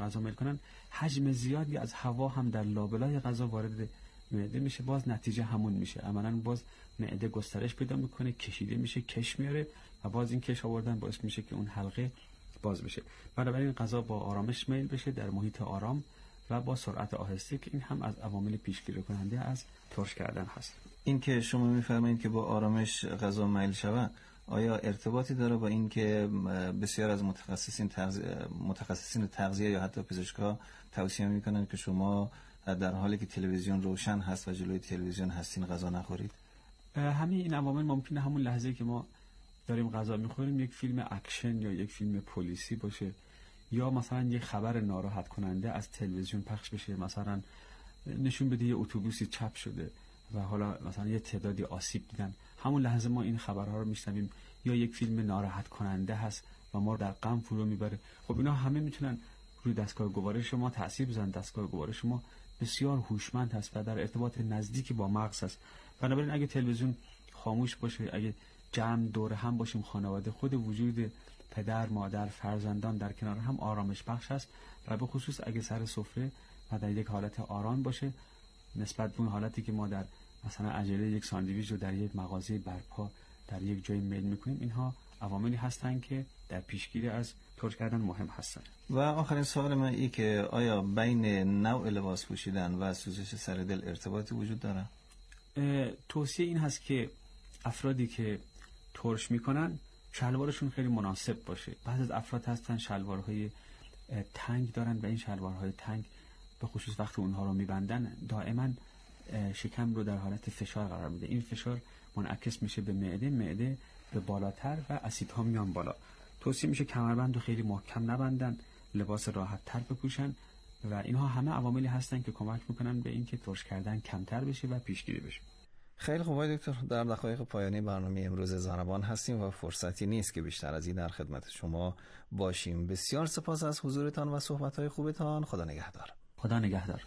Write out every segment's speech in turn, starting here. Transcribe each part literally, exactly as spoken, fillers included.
غذا میل کنن، حجم زیادی از هوا هم در لابلای غذا وارد معده میشه، باز نتیجه همون میشه. عملاً باز معده گسترش پیدا میکنه، کشیده میشه، کش میاره و باز این کش آوردن باعث میشه که اون حلقه باز بشه. بنابراین غذا با آرامش میل بشه در محیط آرام و با سرعت آهسته، که این هم از عوامل پیشگیری کننده از ترش کردن هست. این که شما میفرمایید که با آرامش غذا میل شود، آیا ارتباطی داره با این که بسیار از متخصصین تغذیه متخصصین تغذیه یا حتی پزشکا توصیه میکنن که شما در حالی که تلویزیون روشن هست و جلوی تلویزیون هستین غذا نخورید؟ همه این عوامل ممکنه همون لحظه که ما داریم غذا میخوریم یک فیلم اکشن یا یک فیلم پلیسی باشه، یا مثلا یک خبر ناراحت کننده از تلویزیون پخش بشه، مثلا نشون بده یه اتوبوسی چپ شده و حالا مثلا یه تعدادی آسیب دیدن، همون لحظه ما این خبرها رو میشنویم، یا یک فیلم ناراحت کننده هست و ما در غم فرو میبره. خب اینا همه میتونن روی دستگاه گوارش ما تاثیر بزنن. دستگاه گوارش ما بسیار هوشمند هست و در ارتباط نزدیکی با مغز هست. بنابراین اگه تلویزیون خاموش باشه، اگه جمع دور هم باشیم خانواده، خود وجود پدر، مادر، فرزندان در کنار هم آرامش بخش است و به خصوص اگه سر سفره و در یک حالت آرام باشه، نسبت به اون حالتی که ما در مثلا عجله یک ساندویچ رو در یک مغازه برپا در یک جای میل میکنیم، اینها عواملی هستند که در پیشگیری از ترش کردن مهم هستند. و آخرین سوال من این که آیا بین نوع لباس پوشیدن و سوزش سر دل ارتباطی وجود داره؟ توصیه این هست که افرادی که ترش میکنن شلوارشون خیلی مناسب باشه. بعضی از افراد هستن شلوارهای تنگ دارن و این شلوارهای تنگ به خصوص وقتی اونها رو میبندن دائما شکم رو در حالت فشار قرار میده. این فشار منعکس میشه به معده، معده به بالاتر و اسیدها میان بالا. توصیه میشه کمربند رو خیلی محکم نبندن، لباس راحت تر بپوشن و اینها همه عواملی هستن که کمک میکنن به اینکه ترش کردن کمتر بشه و پیشگیری بشه. خیلی خوب دکتر، در دقایق پایانی برنامه امروز زنبان هستیم و فرصتی نیست که بیشتر از این در خدمت شما باشیم. بسیار سپاس از حضورتان و صحبت‌های خوبتان. خدا نگهدار. خدا نگهدار.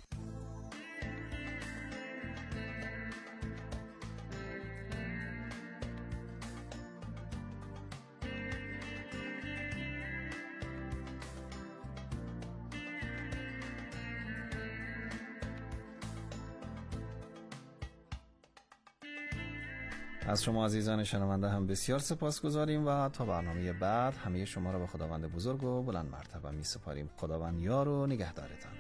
از شما عزیزان شنونده هم بسیار سپاسگزاریم و تا برنامه بعد همه شما را به خداوند بزرگ و بلند مرتبه می سپاریم. خداوند یار و نگهدارتان.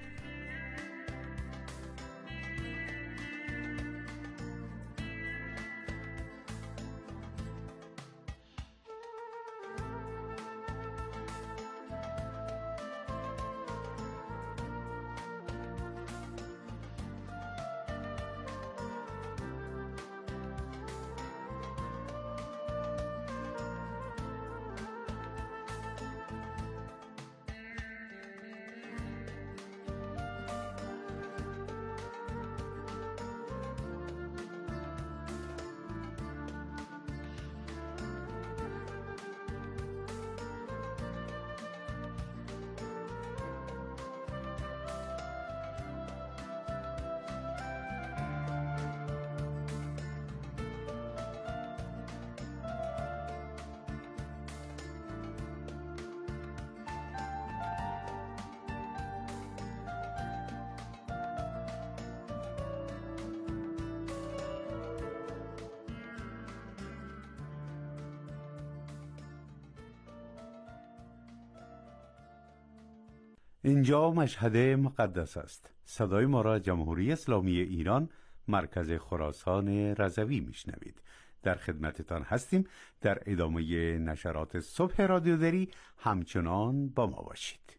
اینجا مشهد مقدس است. صدای ما را جمهوری اسلامی ایران، مرکز خراسان رضوی میشنوید. در خدمتتان هستیم. در ادامه نشرات صبح رادیو دری همچنان با ما باشید.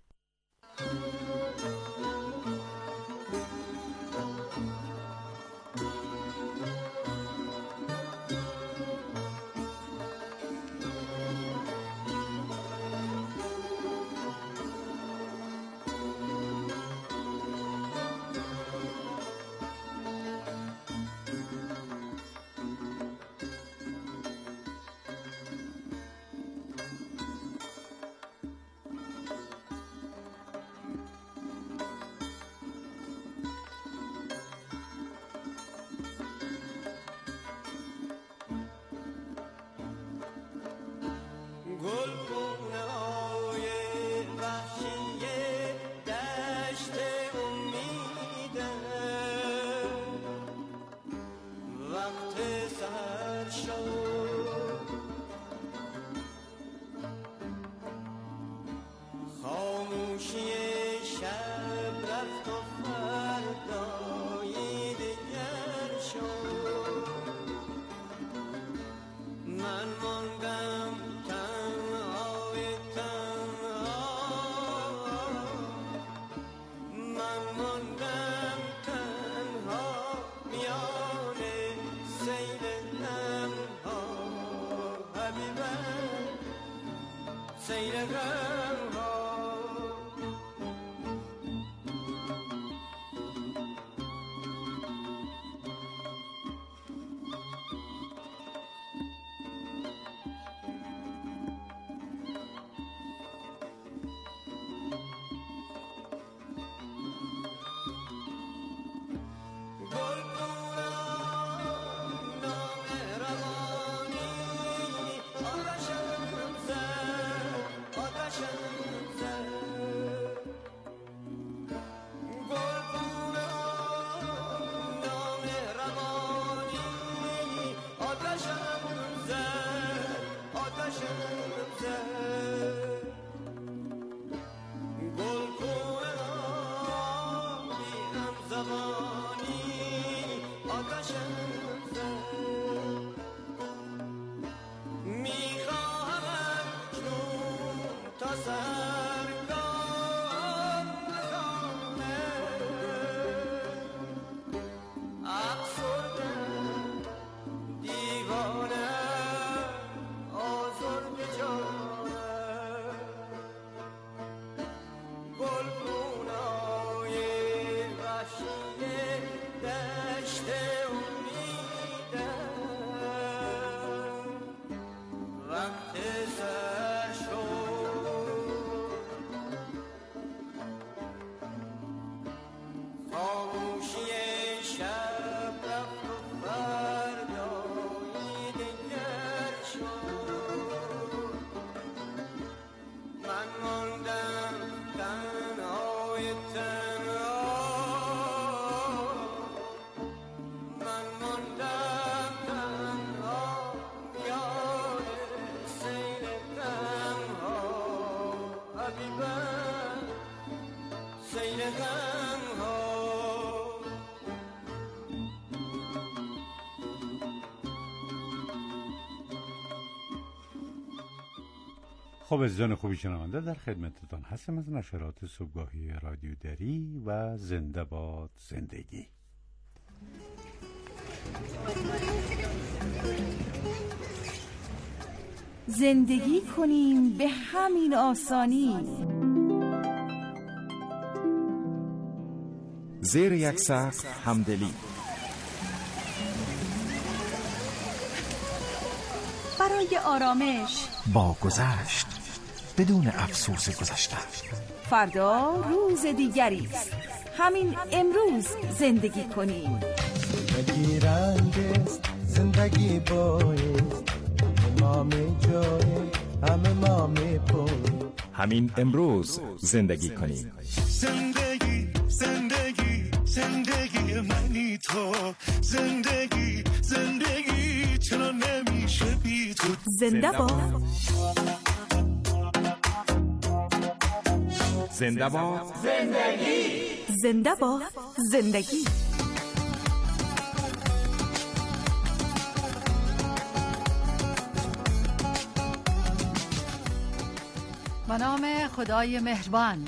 سیل غم ها. خب عزیزان خوبی شنونده، در خدمتتان هستم از نشرات صبحگاهی رادیو دری و زنده باد زندگی. زندگی کنیم به همین آسانی، زیر یک سقف همدلی، برای آرامش با گذشت بدون افسوس گذشته. فردا روز دیگری است، همین امروز زندگی کنیم. زندگی رنگ است، زندگی بایست، ما می جای همه ما می پوی. همین امروز زندگی کنیم. زندگی زندگی زندگی منی تو، زندگی زندگی چرا نمیشه بی تو. زنده باد زنده باد زندگی، زنده باد زندگی. به نام خدای مهربان.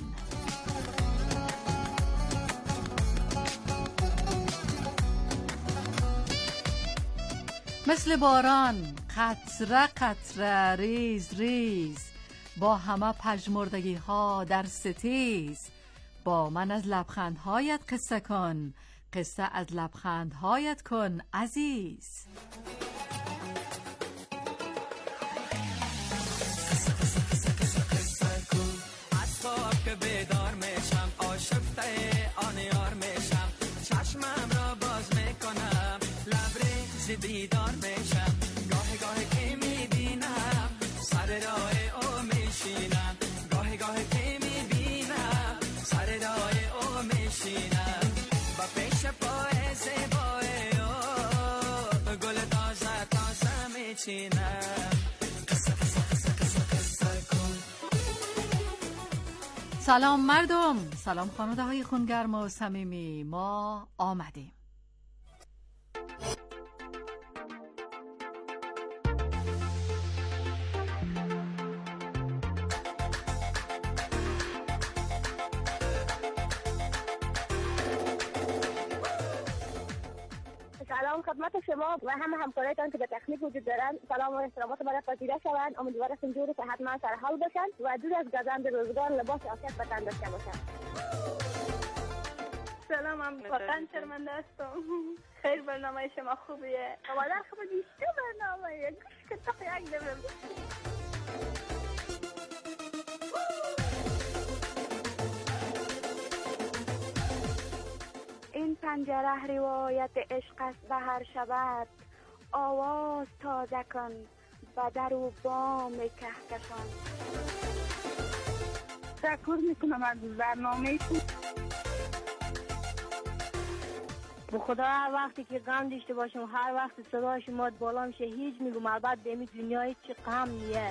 مثل باران قطره قطره ریز ریز، با همه پژمردگی ها در ستیز. با من از لبخندهایت قصه کن، قصه از لبخندهایت کن عزیز. از خواب که بیدار میشم، آشفته آن یار میشم، چشمم را باز میکنم، لبریز بیدار میشم. گاهی گاهی که میبینم سر راه او میشینم، گاهی گاهی که میبینم سر راه او میشینم، و پیش پای زیبای او گل تازه تازه میچینم. سلام مردم، سلام خانواده های خونگرم و صمیمی، ما آمدیم. سلام خدمت شما و همه همکارایتان که به تکنیک وجود دارن سلام و احترامات من پذیرا شوند. امیدوارم جوری که حتما سر حال باشن و دور از گزند روزگار لباس عافیت به تن داشته باشن. سلام، من واقعا شرمنده هستم. خیر برنامه شما خوبیه. مادر خوب دیشته برنامه گوش که تا یک دمم. این پنجره روایت عشق است به هر شبت، آواز تازه کن و در و بام کهکشان. تشکر میکنم از برنامه شما. به خدا هر وقتی که غم داشته باشم هر وقت صدای شما بالا میشه هیچ میگم البته به این دنیای چه غم نیه.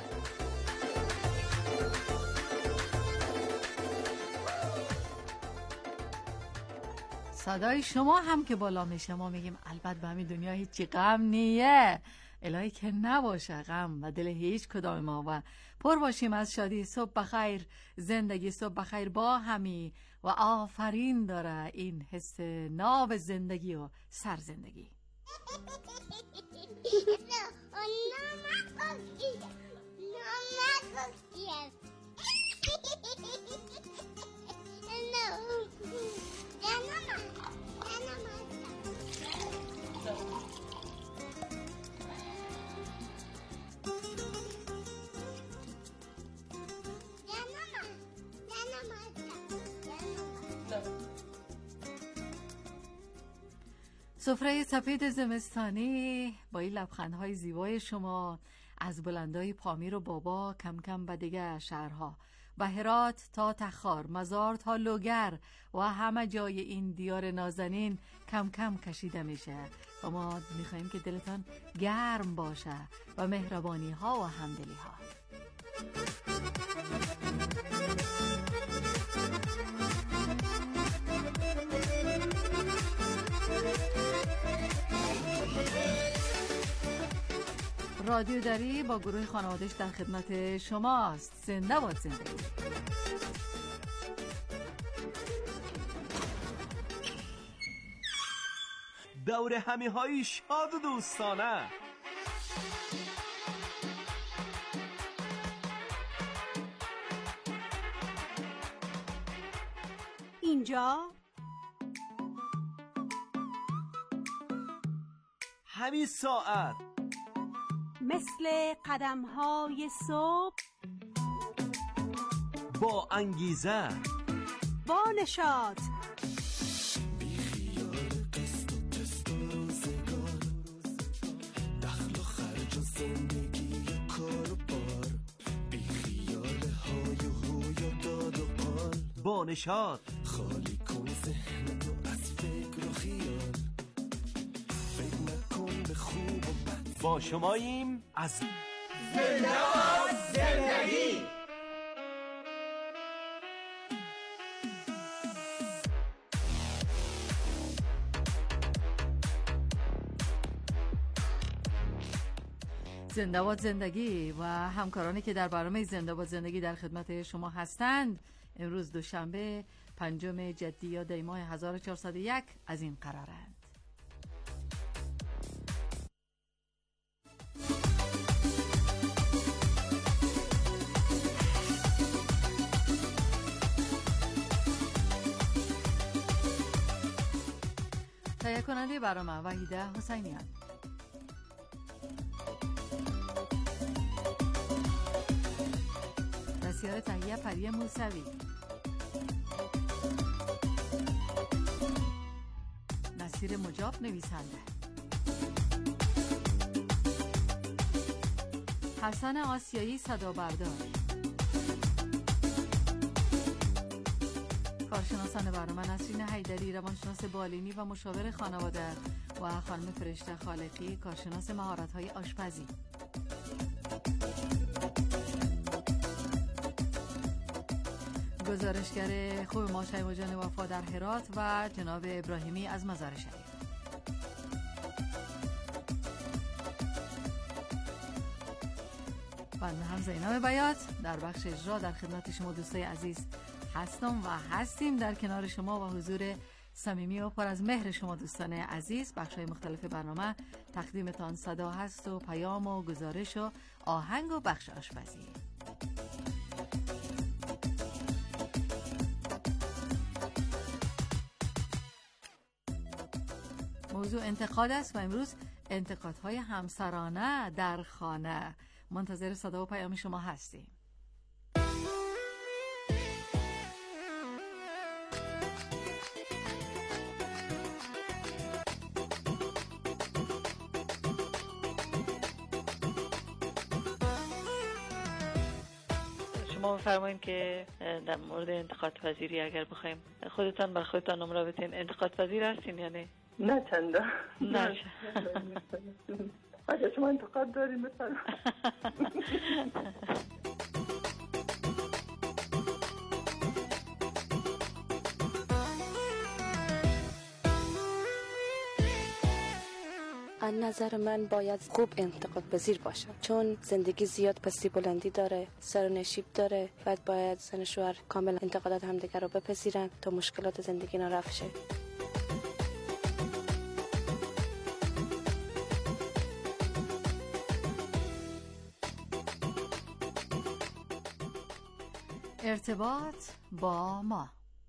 صدای شما هم که بالا میشه ما میگیم البته به همین دنیا هیچی غم نیه. الهی که نباشه غم و دل هیچ کدام ما و پر باشیم از شادی. صبح بخیر زندگی، صبح بخیر با همی و آفرین داره این حس ناب زندگی و سر زندگی. سفره سفید زمستانی با این لبخندهای زیبای شما از بلندای پامیر و بابا کم کم به دیگه شهرها و هرات تا تخار، مزار تا لوگر و همه جای این دیار نازنین کم کم کشیده میشه و ما میخواییم که دلتان گرم باشه و مهربانی ها و همدلی ها. رادیو دری با گروه خانواده‌اش در خدمت شماست. زنده باد زندگی. دور همی های شاد و دوستانه. اینجا همین ساعت مثل قدم‌های صبح با انگیزه با نشاط بی خیال قسط و تست و روزگار، دخل و خرج و زندگی و کار و بار، بی خیال های و هوی و داد و قال، با نشاط خالی کن ذهنتو از فکر و خیال، فکر نکن به خوب و بد. با شماییم از زنده باد زندگی. زنده باد زندگی و همکارانی که در برنامه زنده باد زندگی در خدمت شما هستند. امروز دوشنبه پنجم جدی یا دی ماه هزار و چهارصد و یک از این قرارند. تهیه کننده برنامه وحیده حسینیان. بسیار تهیه پریه موسوی. نصیر مجاب نویسنده. حسن آسیایی صدا بردار. کارشناسان برنامه نسرین حیدری، روانشناس بالینی و مشاور خانواده و خانم فرشته خالقی، کارشناس مهارت‌های آشپزی. گزارشگر خوب ما شیما جان وفا در هرات و جناب ابراهیمی از مزار شریف. بنده هم زینب بیات در بخش اجرا در خدمت شما دوستای عزیز هستم و هستیم در کنار شما و حضور صمیمی و پر از مهر شما دوستان عزیز. بخش‌های مختلف برنامه تقدیمتان صدا هست و پیام و گزارش و آهنگ و بخش آشپزی. موضوع انتقاد است و امروز انتقادهای همسرانه در خانه. منتظر صدا و پیام شما هستیم. ما می‌فرماییم که در مورد انتقاد پذیری اگر بخوایم خودتان بر خودتان نمره بدین، انتقاد پذیر هستین یا نه؟ نه چنده. نه. اگر شما انتقاد دارین مثلا از نظر من باید خوب انتقاد پذیر باشه، چون زندگی زیاد پستی بلندی داره، سر و نشیب داره و باید زن و شوهر کامل انتقادات همدیگر رو بپذیرن تا مشکلات زندگی نا رفع شه. ارتباط با ما.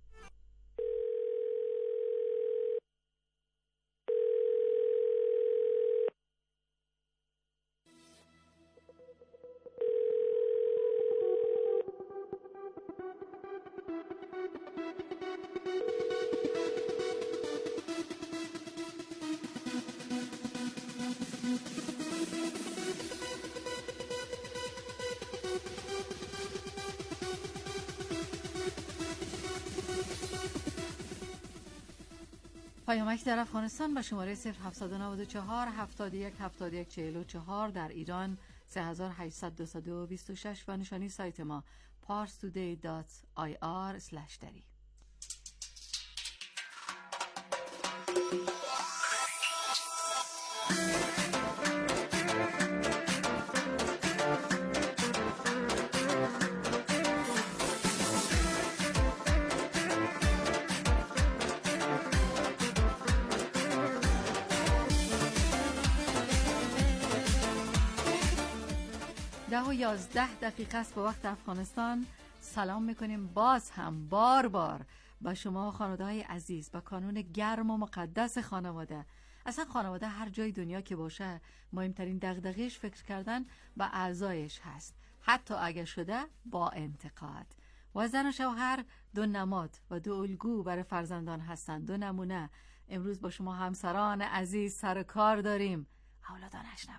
پیامک در افغانستان با شماره صفر هفت نه چهار هفتاد و یک هفتاد و یک چهل و چهار، در ایران سه هزار و هشتصد دویست و بیست و شش و نشانی سایت ما پارس تودی دات آی آر اسلش دری. ده و یازده دقیقه است به وقت افغانستان. سلام میکنیم باز هم بار بار با شما خانواده های عزیز، با کانون گرم و مقدس خانواده. اصلا خانواده هر جای دنیا که باشه مهمترین دغدغه‌اش فکر کردن به اعضایش هست، حتی اگر شده با انتقاد. و زن و شوهر دو نماد و دو الگو برای فرزندان هستند، دو نمونه. امروز با شما همسران عزیز سر کار داریم. اولادان نشنون.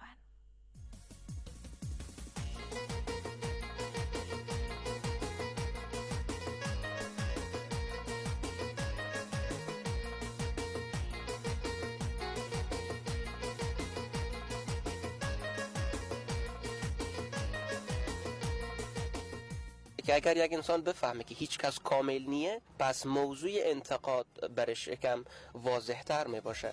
که اگر یک انسان بفهمه که هیچ کس کامل نیه، پس موضوع انتقاد برش یکم واضح تر می باشه.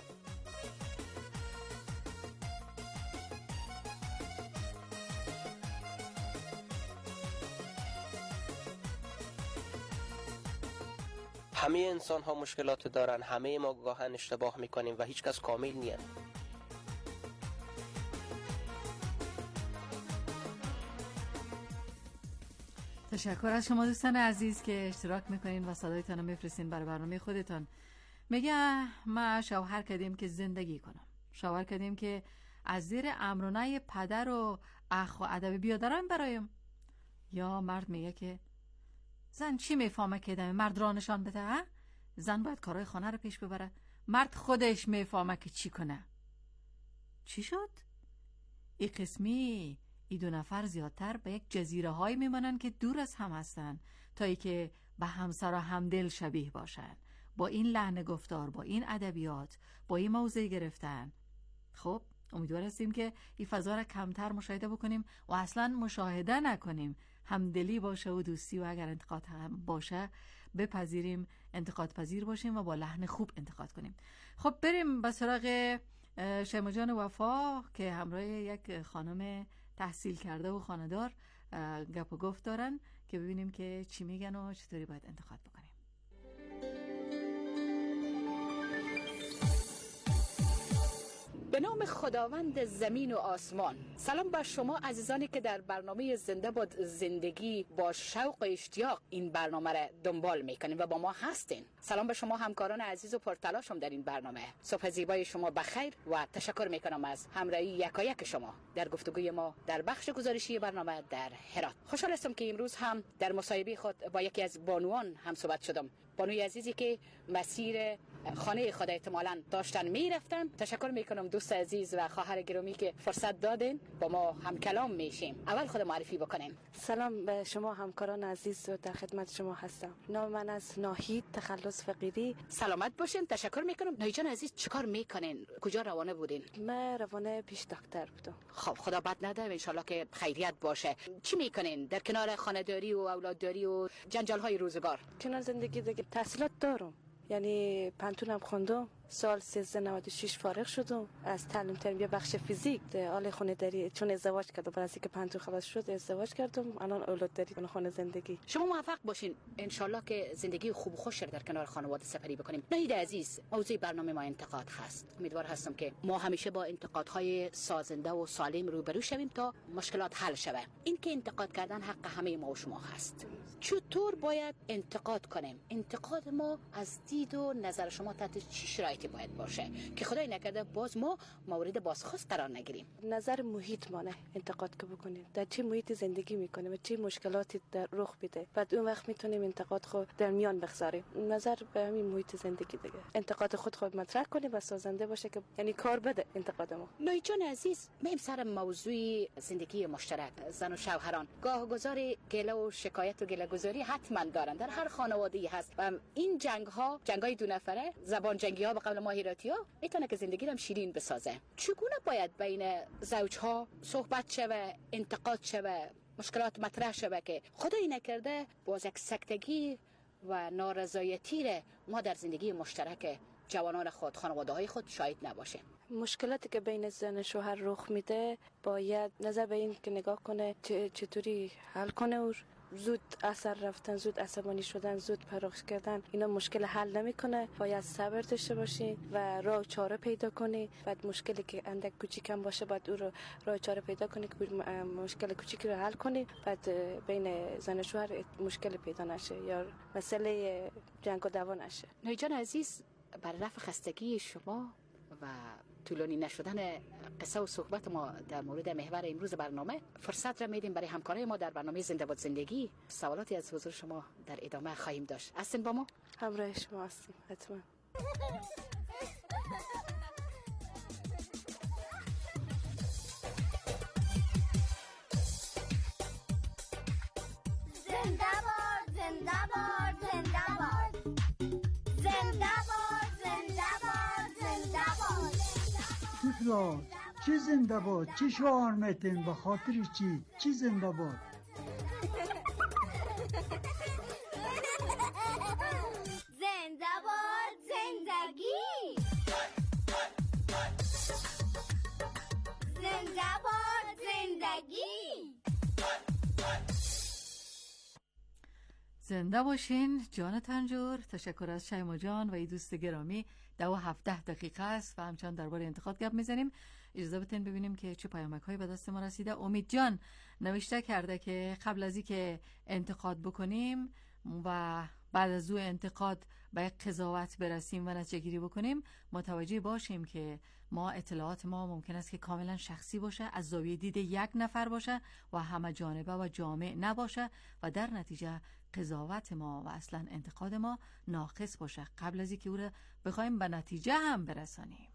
همه انسان ها مشکلات دارن، همه ما گاهن اشتباه میکنیم و هیچ کس کامل نیه. تشکر از شما دوستان عزیز که اشتراک میکنین و صدایتان رو میفرستین برای برنامه خودتان. میگه ما شوهر کردیم که زندگی کنم، شوهر کردیم که از زیر امرونه پدر و اخ و ادب بیادرم برایم. یا مرد میگه که زن چی میفهمه که دم مرد را نشان بده؟ ها؟ زن باید کارهای خانه رو پیش ببره، مرد خودش میفهمه که چی کنه. چی شد؟ ای قسمی ای دو نفر زیادتر به یک جزیره های میمانن که دور از هم هستن تا ای که به همسر و همدل شبیه باشن، با این لحن گفتار، با این ادبیات، با این موضوع گرفتن. خب امیدوار هستیم که این فضا را کمتر مشاهده بکنیم و اصلا مشاهده نکنیم، همدلی باشه و دوستی، و اگر انتقاد هم باشه بپذیریم، انتقاد پذیر باشیم و با لحن خوب انتقاد کنیم. خب بریم به سراغ شیما جان وفا که همراه یک خانم تحصیل کرده و خانه‌دار گپ و گفت دارن که ببینیم که چی میگن و چطوری باید انتقاد بکنیم. نام خداوند زمین و آسمان. سلام بر شما عزیزانی که در برنامه زنده باد زندگی با شوق و اشتیاق این برنامه را دنبال میکنین و با ما هستین. سلام به شما همکاران عزیز و پرتلاشم در این برنامه. صبح زیبای شما بخیر و تشکر میکنم از همراهی یکایک شما در گفتگوی ما در بخش گزارشی برنامه در هرات. خوشحال هستم که امروز هم در مصاحبه خود با یکی از بانوان هم صحبت شدم. بانوی عزیزی که مسیر خانه خود احتمالاً داشتن میرفتن. تشکر میکنم دوست عزیز و خواهر گرامی که فرصت دادین با ما هم کلام میشیم. اول خود معرفی بکنین. سلام به شما همکاران عزیز و در خدمت شما هستم. نام من از ناهید تخلص فقیری. سلامت باشین. تشکر میکنم. ناهید جان عزیز چیکار میکنین؟ کجا روانه بودین؟ من روانه پیش دکتر بودم. خب خدا بد نده، ان شاءالله که خیریت باشه. چی میکنین در کنار خانه‌داری و اولادداری و جنجال‌های روزگار؟ کنار زندگی دیگه تحصیلات دارم، یعنی پنتونم خوندم، سال سیزده نود و شش فارغ شدم از تعلیم تربیت بخش فیزیک. حال خونه داری چون ازدواج کردم، بعد از اینکه پنتون خلاص شد ازدواج کردم، الان اولاد داری و خونه زندگی. شما موفق باشین ان شاءالله که زندگی خوب و خوش در کنار خانواده سپری بکنیم. ناهید عزیز، موضوع برنامه ما انتقاد هست. امیدوار هستم که ما همیشه با انتقادهای سازنده و سالم روبرو شویم تا مشکلات حل شود. این که انتقاد کردن حق همه ما و شما هست. چطور باید انتقاد کنیم؟ انتقاد ما از دید و نظر شما تحت چه شرایطی باید باشه که خدای نکرده باز ما مورد بازخواست قرار نگیریم؟ نظر محیط مانه انتقاد که بکنیم، در چه محیط زندگی میکنیم و چه مشکلاتی در رخ میده، بعد اون وقت میتونیم انتقاد خود در میان بگذاریم. نظر به همین محیط زندگی دیگه انتقاد خود خود مطرح کنیم و سازنده باشه که یعنی کار بده انتقاد ما. ناهید جان عزیز، میم سر موضوع زندگی مشترک زن و شوهران. گاه گذاری گله و شکایت و گله گذاری حتما دارن، در هر خانواده‌ای هست و این جنگ ها جنگای دو نفره، زبان جنگی ها به قبل ماهیراتی ها میتونه که زندگی رو شیرین بسازه. چگونه باید بین زوجها صحبت شوه، انتقاد شوه، مشکلات مطرح شوه که خدای نکرده باز یک سکتگی و نارضایتی را ما در زندگی مشترک جوانان خود، خانواده های خود شاهد نباشه؟ مشکلاتی که بین زن و شوهر رخ میده باید نظر به این که نگاه کنه چطوری حل کنه و زود اثر رفتن، زود عصبانی شدن، زود پراخش کردن اینا مشکل حل نمیکنه. باید صبر داشته باشین و راه چاره پیدا کنی. بعد مشکلی که اندک کوچیکم باشه بعد او رو راه چاره پیدا کنی که مشکل کوچیکی رو حل کنی، بعد بین زن و شوهر مشکل پیدا نشه یا مسئله جنگ و دعوا نشه. ناهید جان عزیز، برای رفع خستگی شما و طولانی نشدن قصه و صحبت ما در مورد محور امروز برنامه فرصت را میدیم برای همکارای ما در برنامه زنده باد زندگی. سوالاتی از حضور شما در ادامه خواهیم داشت. هستین با ما؟ همراه شما هستیم حتما. زنده باد زنده باد زنده باد زنده باد زنده باد زنده باد. تکرار چی زنده باد؟ چی شعار میتین؟ به خاطر چی؟ چی زنده باد؟ زنده باد زندگی، زنده باد زندگی. زنده باشین جان تنجور. تشکر از شیما جان و ای دوست گرامی. دو و هفته دقیقه است و همچنان درباره انتقاد گپ میزنیم. اجازه بدین ببینیم که چه پیامک هایی به دست ما رسیده. امید جان نوشته کرده که قبل از اینکه انتقاد بکنیم و بعد از او انتقاد به قضاوت برسیم و نتیجه گیری بکنیم متوجه باشیم که ما اطلاعات ما ممکن است که کاملا شخصی باشه، از زاویه دید یک نفر باشه و همه جانبه و جامع نباشه و در نتیجه قضاوت ما و اصلا انتقاد ما ناقص باشه قبل از اینکه او رو بخوایم به نتیجه هم برسانیم.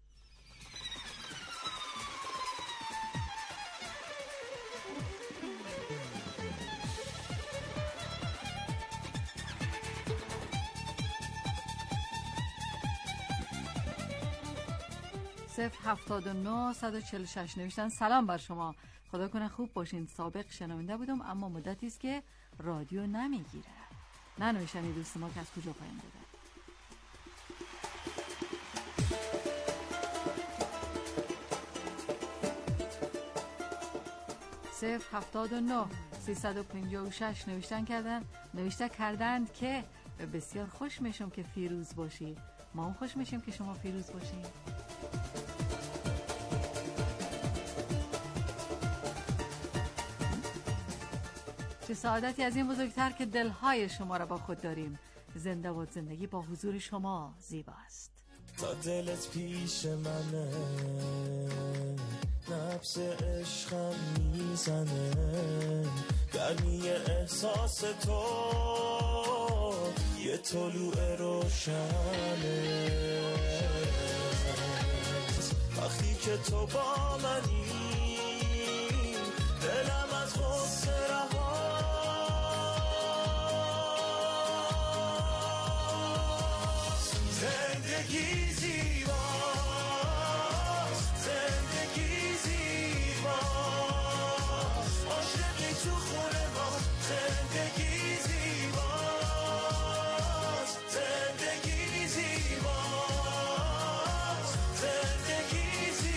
صفر هفتاد و نه صد و چهل و شش نوشتن سلام بر شما، خدا کنه خوب باشین. سابق شنونده بودم اما مدتی است که رادیو نمیگیره. نه نوشتنی دوست ما که از کجا پیام داده. صفر هفتاد و نه سیصد و پنجاه و شش نوشتن کردن نوشته کردند که بسیار خوش میشم که فیروز باشی. ما هم خوش میشیم که شما فیروز باشی. چه سعادتی از این بزرگتر که دلهای شما را با خود داریم. زنده باد زندگی با حضور شما زیباست. تا دلت پیش منه، نبض عشقم میزنه، گرمی احساس تو یه طلوع روشنه. وقتی که تو با منی دلم از غصه رهاست. زندگی زیباست، زندگی زیباست، عاشقی تو خونه ما. زندگی زیباست، زندگی زیباست، زندگی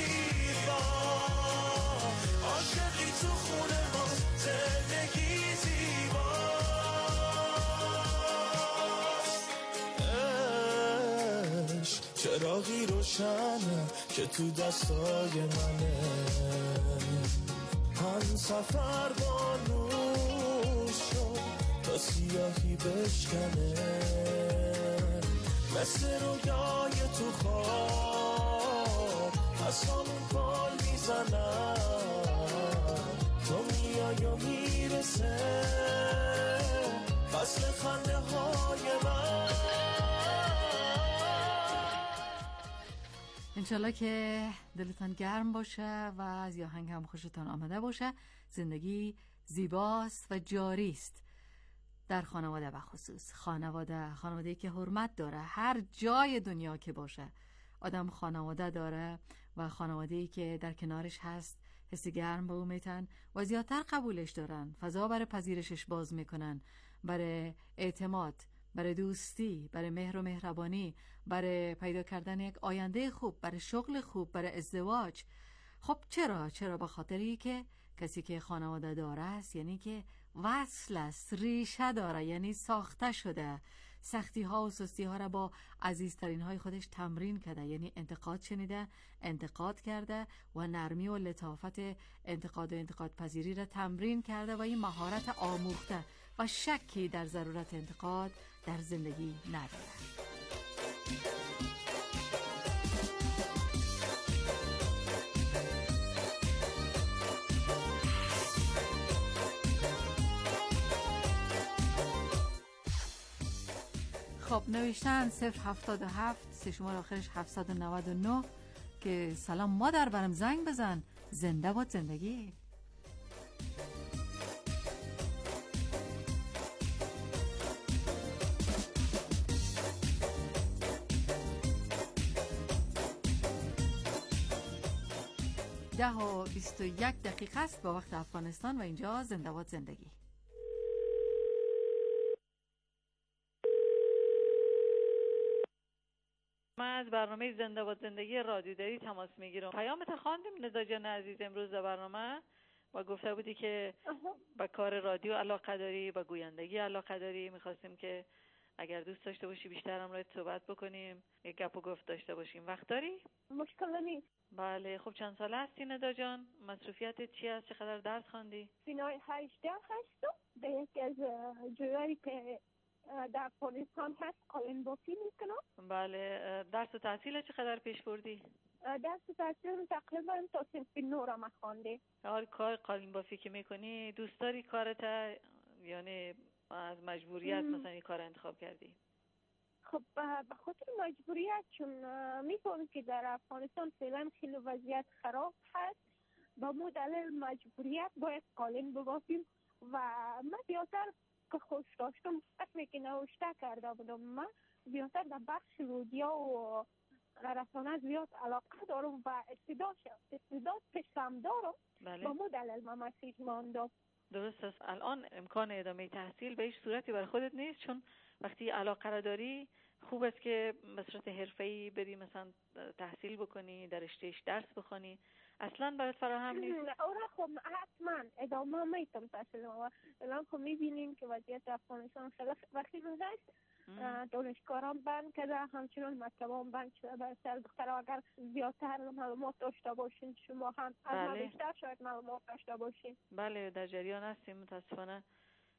زیباست، عاشقی تو خونه ما. زندگی زیباست. عشق چراغی روشنه که تو دستای منه، هم سفر با نور شد تا سیاهی بشکنه، مثل رویای تو خواب از همون پال میزنم. تو میای و میرسه فصل خنده های من. انشالله که دلتان گرم باشه و از یه آهنگ هم خوشتان آمده باشه. زندگی زیباست و جاری است در خانواده، و خصوص خانواده خانواده‌ای که حرمت داره. هر جای دنیا که باشه آدم خانواده داره و خانواده‌ای که در کنارش هست حس گرم به او میتن و زیادتر قبولش دارن، فضا برای پذیرشش باز میکنن، برای اعتماد، برای دوستی، برای مهر و مهربانی، برای پیدا کردن یک آینده خوب، برای شغل خوب، برای ازدواج. خب چرا؟ چرا به خاطری که کسی که خانواده داره است یعنی که وصل است، ریشه داره، یعنی ساخته شده، سختی ها و سستی ها را با عزیزترین های خودش تمرین کرده، یعنی انتقاد شنیده، انتقاد کرده و نرمی و لطافت انتقاد و انتقاد پذیری را تمرین کرده و این مهارت آموخته و شکی در ضرورت انتقاد در زندگی نداره. خب نوشتن صفر هفتاد و هفت سه شمار آخرش هفتصد و نود و نه که سلام مادر برم زنگ بزن. زنده باد زندگی. ده و بیست و یک دقیقه است با وقت افغانستان و اینجا زنده باد زندگی. من از برنامه زنده باد زندگی رادیوداری تماس میگیرم. پیامت خواندیم ندا جان عزیز امروز در برنامه و گفته بودی که با کار رادیو علاقه داری، با گویندگی علاقه داری. میخواستیم که اگر دوست داشته باشی بیشتر هم راجع صحبت بکنیم، یک گپ و گفت داشته باشیم. وقت داری؟ مشکل نیست. بله. خب چند ساله هستی ندا جان؟ مسئولیتت چی است؟ چقدر درس خواندی؟ سینای هجده هستم. به یکی از جویایی که در افغانستان هست قالین بافی میکنم. بله. درس و تحصیل چقدر پیش بردی؟ درس و تحصیل تقریبا تا صنف نورم خواندم. حال کار قالین بافی که میکنی دوست داری کارت، یعنی از مجبوریت م. مثلا این کار انتخاب کردی؟ خب به خاطر مجبوریت، چون میفهمم که در افغانستان فعلا خیلی وضعیت خراب هست، با مو دلیل مجبوریت باید قالین ببافیم و من بیاتر که خوش داشتم قسمی که نوشته کرده بودم. من بیاتر در بخش رودیا و رسانه زیاد علاقه دارم و استعداد استعداد پیشم دارم. بله. با مو دلیل من مسیج ماندم. درست است. الان امکان ادامه تحصیل به هیچ صورتی برای خودت نیست، چون وقتی علاقه را داری خوب است که به صورت حرفه‌ای بری مثلا تحصیل بکنی، در رشته‌اش درس بخونی. اصلا برات فراهم نیست؟ آره خب حتما ادامه میتونم تحصیل و الان خب میبینیم که وضعیت افغانستان خیلی وقتی هست. دانشگاهان بند کرده، همچنان مکتبان بند شده. برای سر دختر اگر زیادتر معلومات داشته باشین شما هم از من بیشتر شاید معلومات داشته باشین. بله در جریان هستیم. متاسفانه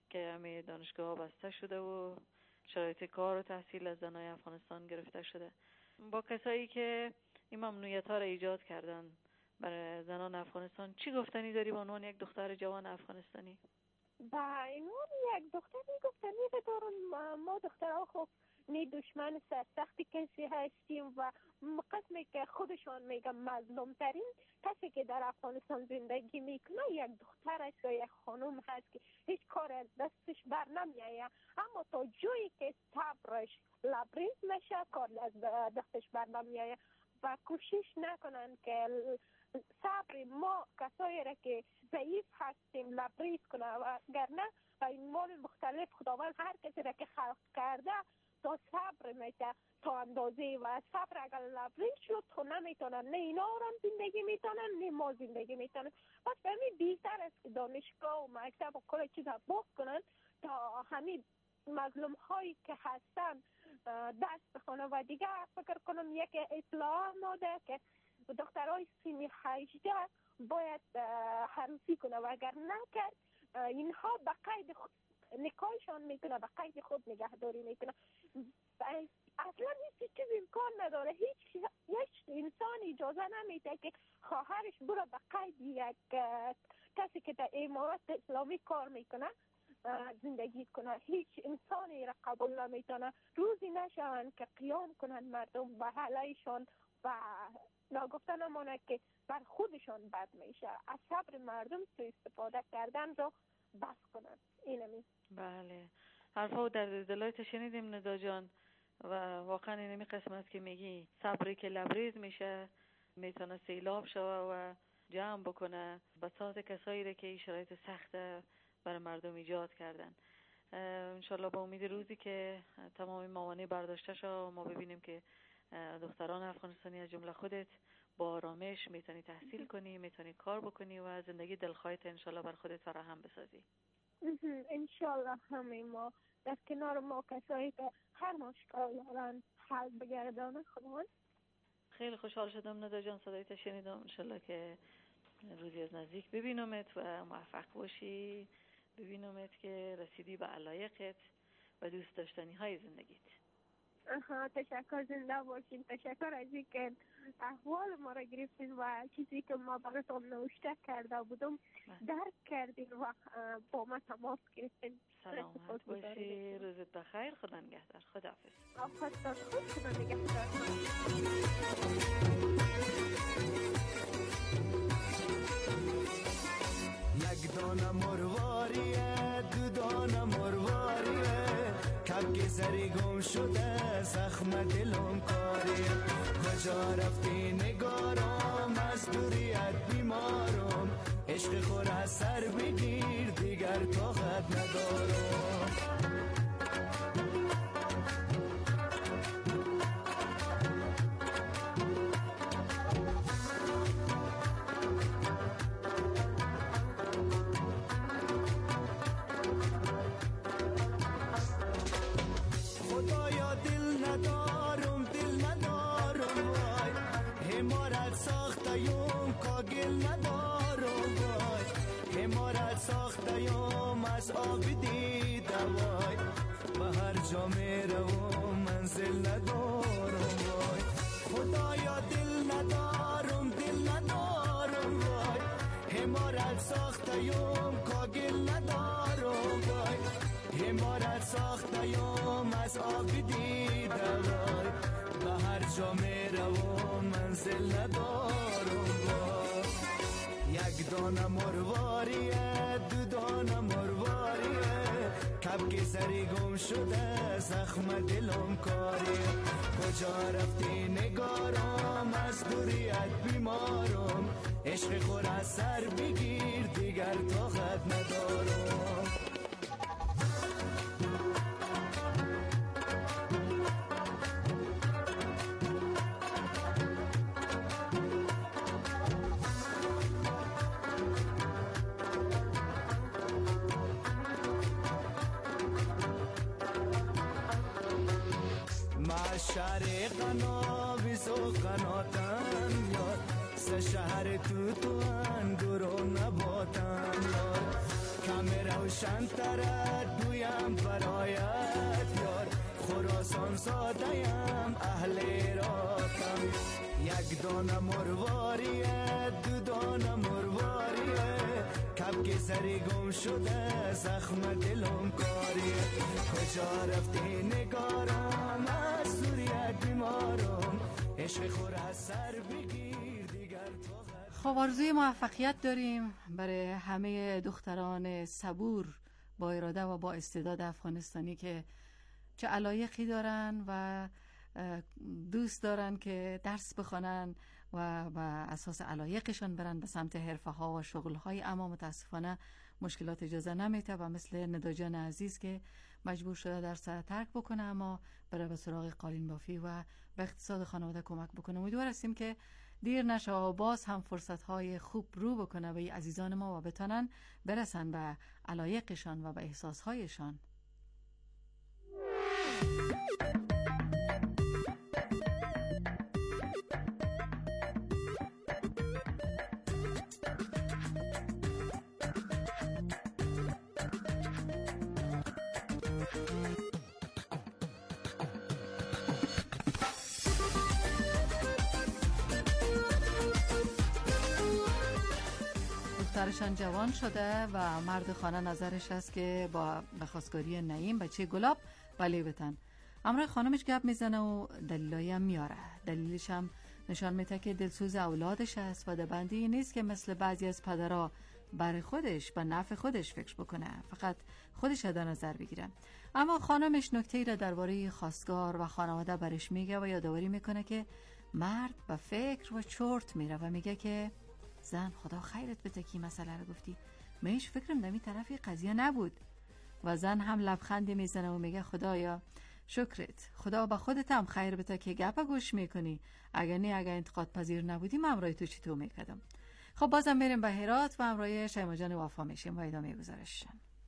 که همه دانشگاه بسته شده و شرایط کار و تحصیل از زنای افغانستان گرفته شده. با کسایی که این ممنوعیت ها را ایجاد کردن برای زنان افغانستان چی گفتنی داری به عنوان یک دختر جوان افغانستانی؟ با عنوان یک دختر گفتنی دارم، ما دخترها خب نی دشمن سرسختی کسی هستیم و قسمی که خودشان میگم مظلوم ترین کسی که در افغانستان زندگی میکنه یک دختر است یا یک خانم هست که هیچ کار از دستش بر نمیایه، اما تا جایی که صبرش لبریز نشه کار از دستش بر نمیایه و کوشش نکنن که صبر ما کسایی را که ضعیف هستیم لبریز کنه و گرنه و این مال مختلف خداوند هر کسی را که خلق کرده تا صبر میته تا اندازه و صبر اگر لبریز شد تو نمیتونن نه اینا هم زندگی میتونن نه ما زندگی میتونن. پس به همین بیشتر است که دانشگاه و مکتب و کل چیز باز کنن تا همین مظلوم هایی که هستن دست بخونه و دیگه فکر کنم یک اطلاع ماده که دخترهای سنی هجده باید حروفی کنه و اگر نکرد اینها به قید خود نکایشان میکنه، به قید خود نگهداری میکنه. اصلا هیچ چیز امکان نداره، هیچ هیچ انسان اجازه نمیده که خواهرش برو به قید یک کسی که در امارات اسلامی کار میکنه زندگی کنه. هیچ انسانی را قبول نمیتونه. روزی نشون که قیام کنن مردم به حلایشان و ناگفته نمانه که بر خودشان بد میشه. از صبر مردم سو استفاده کردن رو بس کنن. اینمی بله، حرفا در دلایت شنیدیم ندا جان و واقعا اینمی قسم است که میگی صبری که لبریز میشه میتونه سیلاب شوه و جمع بکنه بساط کسایی را که این شرایط سخت برای مردم ایجاد کردن. انشالله با امید روزی که تمام موانع برداشته شد ما ببینیم که دختران افغانستانی از جمله خودت با آرامش میتونی تحصیل کنی، میتونی کار بکنی و زندگی دلخواهت انشالله بر خودت فراهم بسازی. انشالله همه ما در کنار ما کسایی که هر مشکل دارن حل بگردانه خودمون. خیلی خوشحال شدم ندا جان صدایت شنیدم. انشالله که روزی از نزدیک ببینمت و موفق باشی، ببینمت که رسیدی به علایقت و دوست داشتنی های زندگیت. آها، تشکر، زنده باشین. تشکر از اینکه احوال ما را گرفتین و چیزی که ما براتون نوشته کرده بودم درک کردین و با ما تماس گرفتین. سلامت باشی، روزت بخیر، خدا نگهدار. خداحافظ. خدا خوب، خدا نگهدار. یک دانه مرواریه، دو دانه مرواریه، کبک سری گم شده زخم دلم کاریه. کجا رفتی نگارم از دوریت بیمارم، عشق خور از سر بگیر دیگر طاقت ندارم. خدایا دل ندارم دل ندارم وای، حمارت ساخته یم کاگل ندارم وای، حمارت ساخته یم از آب دیده وای، به هر جا میروم منزل ندارم وای. خدایا دل ندارم دل ندارم وای، حمارت ساخته یم کاگل ندارم وای، حمارت ساخته یم از آب دیده وای، به هر جا میروم منزل ندارم وای. یک دانه مرواریه، دو دانه مرواریه، کبک سری گم شده زخم دلم کاریه. کجا رفتی نگارم از دوریت بیمارم، عشق خور از سر بگیر دیگر طاقت ندارم. معشر قنابیز و قناتم یاد، مثل شهر تو تو اندور و نباتن یار کم روشن ترد دویم برایت یار خراسان سادهیم اهل عراقم یک دانه مرواریه دو دانه مرواریه کبک سری گم شده زخم دلم کاریه کجا رفتی نگارم از سوریه بیمارم عشق خور از سر بگیر دیگر تو خب آرزوی موفقیت داریم برای همه دختران صبور با اراده و با استعداد افغانستانی که چه علایقی دارن و دوست دارن که درس بخونن و بر اساس علایقشان برن به سمت حرفه ها و شغل های، اما متاسفانه مشکلات اجازه نمیده و مثل ندا جان عزیز که مجبور شده درس ترک بکنه اما برای به سراغ قالین بافی و به اقتصاد خانواده کمک بکنه. امیدوار هستیم که دیر نشه و باز هم فرصت های خوب رو بکنه به عزیزان ما و بتونن برسن به علایقشان و به احساس هایشان. دخترشان جوان شده و مرد خانه نظرش است که با بخواستگاری نعیم بچه گلاب بله بتن. امروز خانمش گپ میزنه و دلیلایی هم میاره. دلیلش هم نشان میده که دلسوز اولادش است و دبندی نیست که مثل بعضی از پدرها برای خودش به نفع خودش فکر بکنه، فقط خودش در نظر بگیره. اما خانمش نکته‌ای را درباره خواستگار و خانواده برش میگه و یادآوری میکنه که مرد به فکر و چرت میره و میگه که زن خدا خیرت بده که مسئله رو گفتی، من هیچ فکرم دمی طرفی قضیه نبود. و زن هم لبخندی میزنه و میگه خدایا شکرت، خدا با خودت هم خیر بده که گپ گوش میکنی، اگر نه اگر انتقاد پذیر نبودی من امرای تو چطور میکردم. خب بازم میریم به هرات و امرای شیما جان وفا میشیم و ادامه گزارش.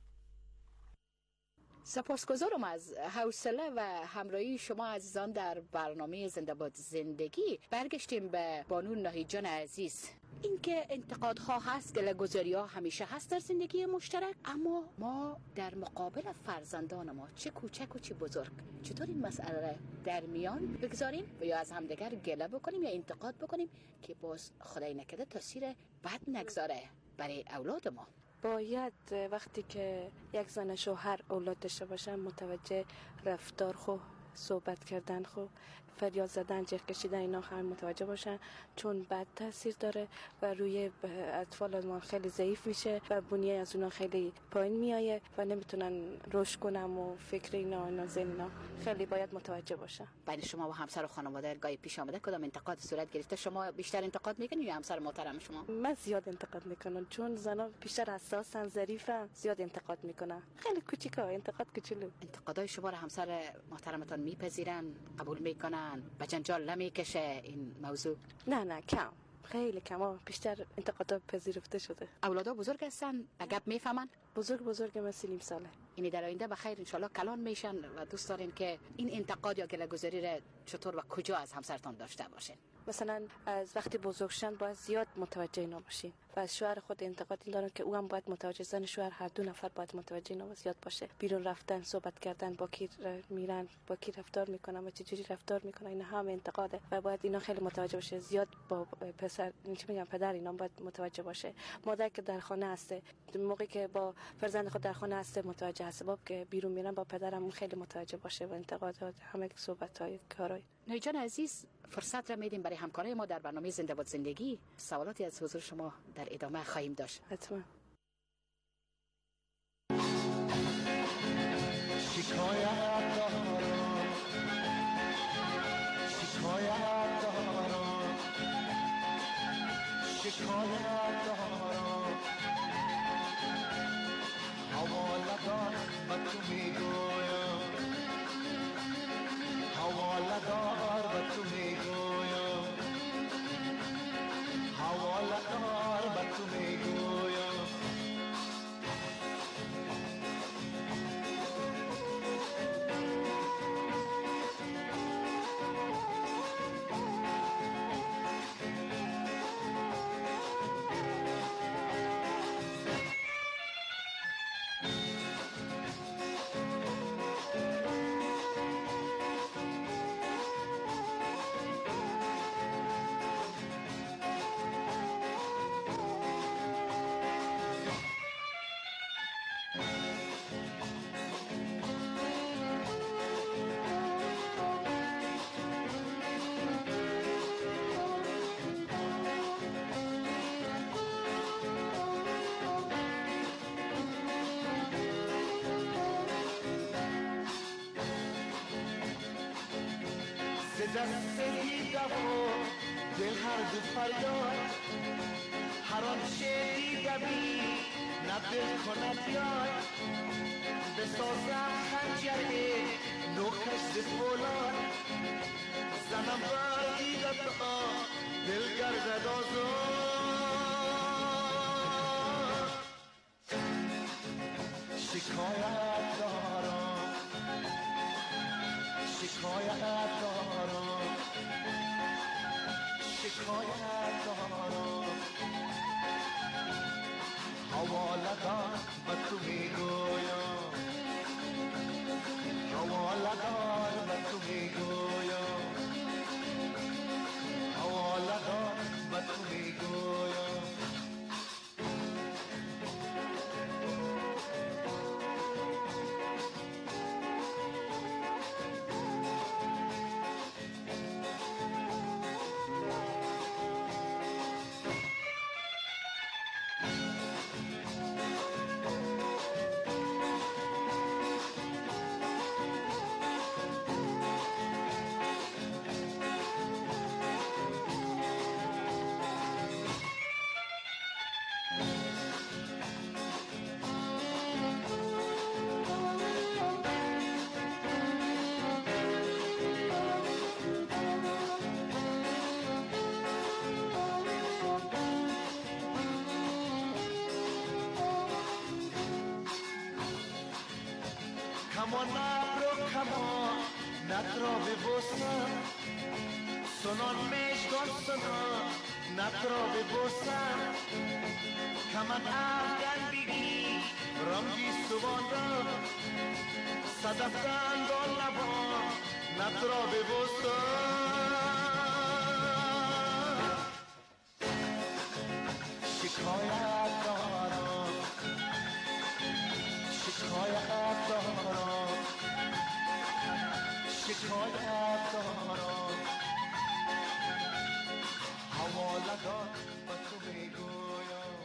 سپاسگزارم از حوصله و همراهی شما عزیزان در برنامه زنده باد زندگی. برگشتیم به بانو ناهید جان عزیز. اینکه انتقادها هست، گله‌گذاری ها همیشه هست در زندگی مشترک، اما ما در مقابل فرزندان ما چه کوچک و چه بزرگ چطور این مسئله در میان بگذاریم و یا از همدیگر گله بکنیم یا انتقاد بکنیم که باز خدای نکرده تاثیر بد نگذاره برای اولاد ما. باید وقتی که یک زن شوهر اولاد داشته باشن متوجه رفتار خو، صحبت کردن خو، فریاد زدن، جیغ کشیدن اینا هم متوجه باشن، چون بد تاثیر داره و روی اطفال ما خیلی ضعیف میشه و بنیه از اونا خیلی پایین میایه و نمیتونن رشد کنن و فکر اینا اینا ذهن اینا خیلی باید متوجه باشن. بین شما و همسر و خانواده گاهی پیش آمده کدام انتقاد صورت گرفته؟ شما بیشتر انتقاد میکنید یا همسر محترم شما؟ من زیاد انتقاد میکنم چون زنا بیشتر حساسن، ظریفن، زیاد انتقاد میکنن. خیلی کوچیکا انتقاد کوچولو. انتقادای شما رو همسر محترمتان میپذیرن، قبول میکنن، به جنجال نمیکشه این موضوع؟ نه نه کم، خیلی کم، بیشتر انتقادات پذیرفته شده. اولادا بزرگ هستن، گپ میفهمن؟ بزرگ بزرگ مثل نیم ساله. اینی در آینده بخیر انشالله کلان میشن و دوست دارین که این انتقاد یا گله‌گذاری را چطور و کجا از همسرتان داشته باشین؟ مثلا از وقتی بزرگ شدن باید زیاد متوجه اینا باشین و از شوهر خود انتقاد این دارن که او هم باید متوجه، زن شوهر هر دو نفر باید متوجه اینا زیاد باشه. بیرون رفتن، صحبت کردن، با کی میرن، با کی رفتار میکنن و چجوری رفتار میکنن، اینا هم انتقاده و باید اینا خیلی متوجه باشه. زیاد با پسر چی میگم پدر اینا باید متوجه باشه. مادر که در خانه هسته، موقعی که با فرزند خود در خانه هسته متوجه هست، باب که بیرون میرن با پدرم خیلی متوجه باشه و انتقادات همه صحبت‌های کارای. نویجان عزیز، فرصت را میدیم برای همکارای ما در برنامه زنده باد زندگی. سوالاتی از حضور شما در ادامه خواهیم داشت. حتما. شکایت دارم، شکایت دارم، شکایت دارم، حواله دارم و تو میگویم، حواله دار و تو میگویم، حواله دار و تو میگویم. ز دست دیدم و دل هر دو فریاد هر آنچه دیدمی نه دل کند یاد بسازم خنجر نوکش ز فولاد زنم بر دیدت دل گردد آزاد شکایت دارم شکایت دارم شکایت دارم حواله دار به تو میگویم حواله دار به تو میگویم حواله دار به تو میگویم کمان نبرو کمان نترا ببوسم سنان میشتان سنان نترا ببوسم کمان افغان بگی رمجی سوان را صدف دندان لبان نترا ببوسم شکایت دارم شکایت دارم شکایت دارم حواله دار به تو میگویم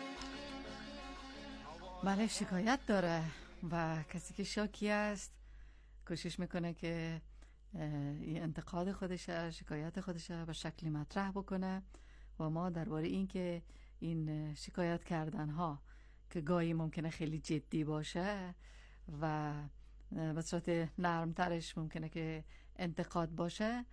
بله شکایت داره و کسی که شاکی است کوشش میکنه که این انتقاد خودشه شکایت خودشه به شکلی مطرح بکنه و ما درباره این که این شکایت کردن ها که گاهی ممکنه خیلی جدی باشه و به صورت نرمترش ممکنه که انتقاد باشه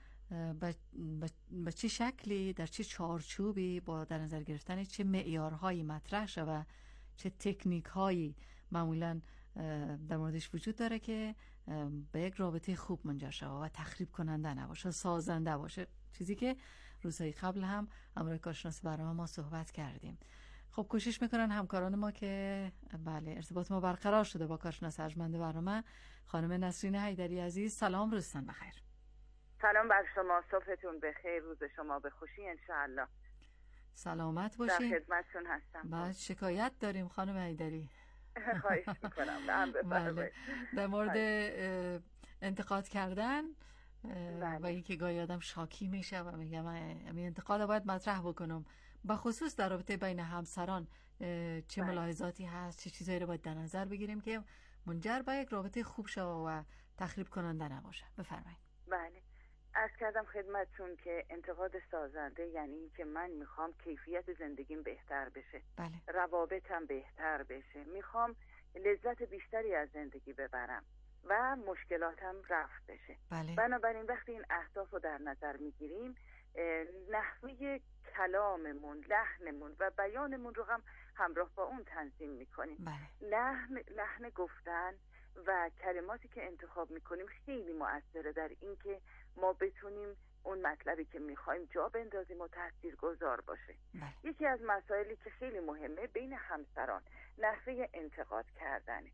به چه شکلی در چه چارچوبی با در نظر گرفتن چه معیارهایی مطرح شود چه تکنیک هایی معمولا در موردش وجود داره که به یک رابطه خوب منجر شود و تخریب کننده نباشه سازنده باشه چیزی که روزهای قبل هم امروز کارشناس برنامه ما صحبت کردیم. خب کوشش میکنن همکاران ما که بله ارتباط ما برقرار شده با کارشناس ارجمند برنامه خانم نسرین حیدری عزیز. سلام روزتون بخیر. سلام بر شما صبحتون بخیر روز شما به خوشی انشاءالله. سلامت باشین. در خدمتتون هستم. بعد شکایت داریم خانم حیدری. خواهش میکنم. بله. در مورد انتقاد کردن و اینکه گاهی آدم شاکی میشه و میگه من این انتقاد باید مطرح بکنم به خصوص در رابطه بین همسران چه ملاحظاتی هست چه چیزایی رو باید در نظر بگیریم که منجر به یک رابطه خوب شه و تخریب کننده نباشه. بفرمایید. بله عرض کردم خدمتتون که انتقاد سازنده یعنی این که من میخوام کیفیت زندگیم بهتر بشه بله. روابطم بهتر بشه میخوام لذت بیشتری از زندگی ببرم و مشکلاتم رفع بشه. بله. بنابراین وقتی این اهداف رو در نظر میگیریم نحوه کلاممون لحنمون و بیانمون رو هم همراه با اون تنظیم میکنیم. بله. لحن لحن گفتن و کلماتی که انتخاب میکنیم خیلی مؤثره در اینکه ما بتونیم اون مطلبی که میخوایم جا بندازیم و تاثیرگذار باشه. بله. یکی از مسائلی که خیلی مهمه بین همسران نحوه انتقاد کردنه.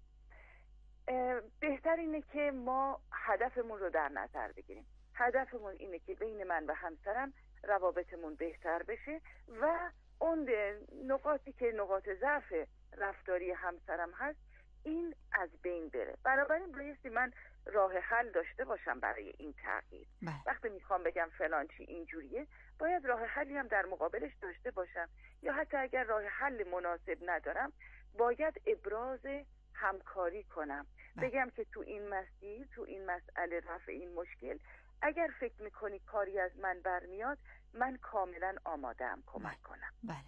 بهتر اینه که ما هدفمون رو در نظر بگیریم. هدفمون اینه که بین من و همسرم روابطمون بهتر بشه و اون نقاطی که نقاط ضعف رفتاری همسرم هست این از بین بره. بنابراین بایستی من راه حل داشته باشم برای این تغییر. بله. وقتی میخوام بگم فلان چی اینجوریه باید راه حلی هم در مقابلش داشته باشم یا حتی اگر راه حل مناسب ندارم باید ابراز همکاری کنم. بله. بگم که تو این مسیر تو این مسئله رفع این مشکل اگر فکر میکنی کاری از من برمیاد، من کاملا آماده‌ام کمک کنم. بله.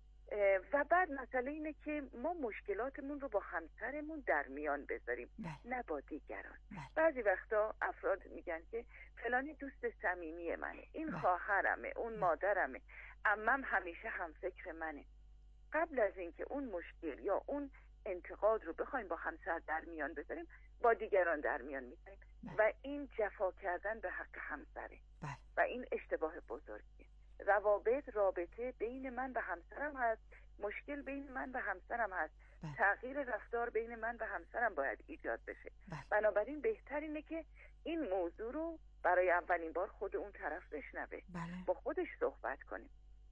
و بعد مسئله اینه که ما مشکلاتمون رو با همسرمون در میان بذاریم، بله. نه با دیگران. بله. بعضی وقتا افراد میگن که فلانی دوست صمیمی منه، این بله. خواهرمه، اون بله. مادرمه، عمم همیشه هم فکر منه. قبل از اینکه اون مشکل یا اون انتقاد رو بخوایم با همسر در میان بذاریم، با دیگران در میان میذاریم و این جفا کردن به حق همسره بله. و این اشتباه بزرگیه. روابط رابطه بین من و همسرم هست، مشکل بین من و همسرم هست، بله. تغییر رفتار بین من و همسرم باید ایجاد بشه. بله. بنابراین بهتر اینه که این موضوع رو برای اولین بار خود اون طرف بشنوه، بله. با خودش صحبت کنیم.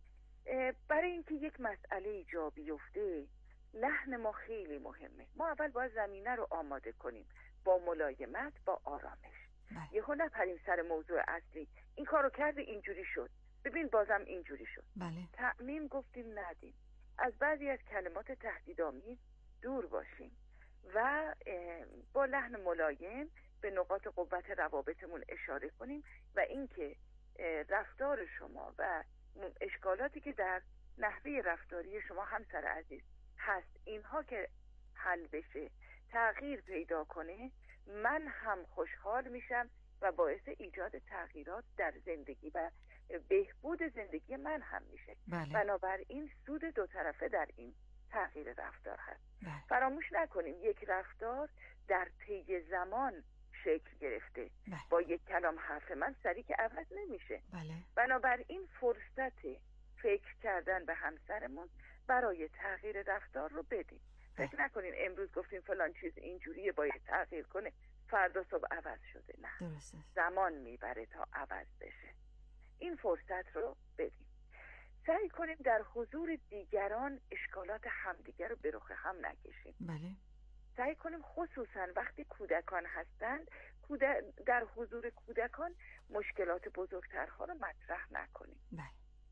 برای اینکه یک مسئله جا بیفته، لحن ما خیلی مهمه. ما اول باید زمینه رو آماده کنیم با ملایمت، با آرامش. بله. یهو نپریم سر موضوع اصلی، این کارو کرده اینجوری شد، ببین بازم اینجوری شد. بله. تعمیم گفتیم ندیم، از بعضی از کلمات تهدیدآمیز دور باشیم و با لحن ملایم به نقاط قوت روابطمون اشاره کنیم و اینکه رفتار شما و اشکالاتی که در نحوه رفتاری شما همسر عزیز هست، اینها که حل بشه، تغییر پیدا کنه، من هم خوشحال میشم و باعث ایجاد تغییرات در زندگی و بهبود زندگی من هم میشه. بله. بنابراین سود دو طرفه در این تغییر رفتار هست. بله. فراموش نکنیم یک رفتار در طی زمان شکل گرفته. بله. با یک کلام حرف من سری که عوض نمیشه. بله. بنابراین فرصت فکر کردن به همسرمون برای تغییر رفتار رو بدیم. بله. فکر نکنیم امروز گفتیم فلان چیز اینجوریه باید تغییر کنه، فردا صبح عوض شده. نه، درسته. زمان میبره تا عوض بشه. این فرصت رو بدیم. سعی کنیم در حضور دیگران اشکالات همدیگر رو به رخ هم نکشیم. بله. سعی کنیم خصوصا وقتی کودکان هستند، کودک در حضور کودکان مشکلات بزرگترها رو مطرح نکنیم. بله.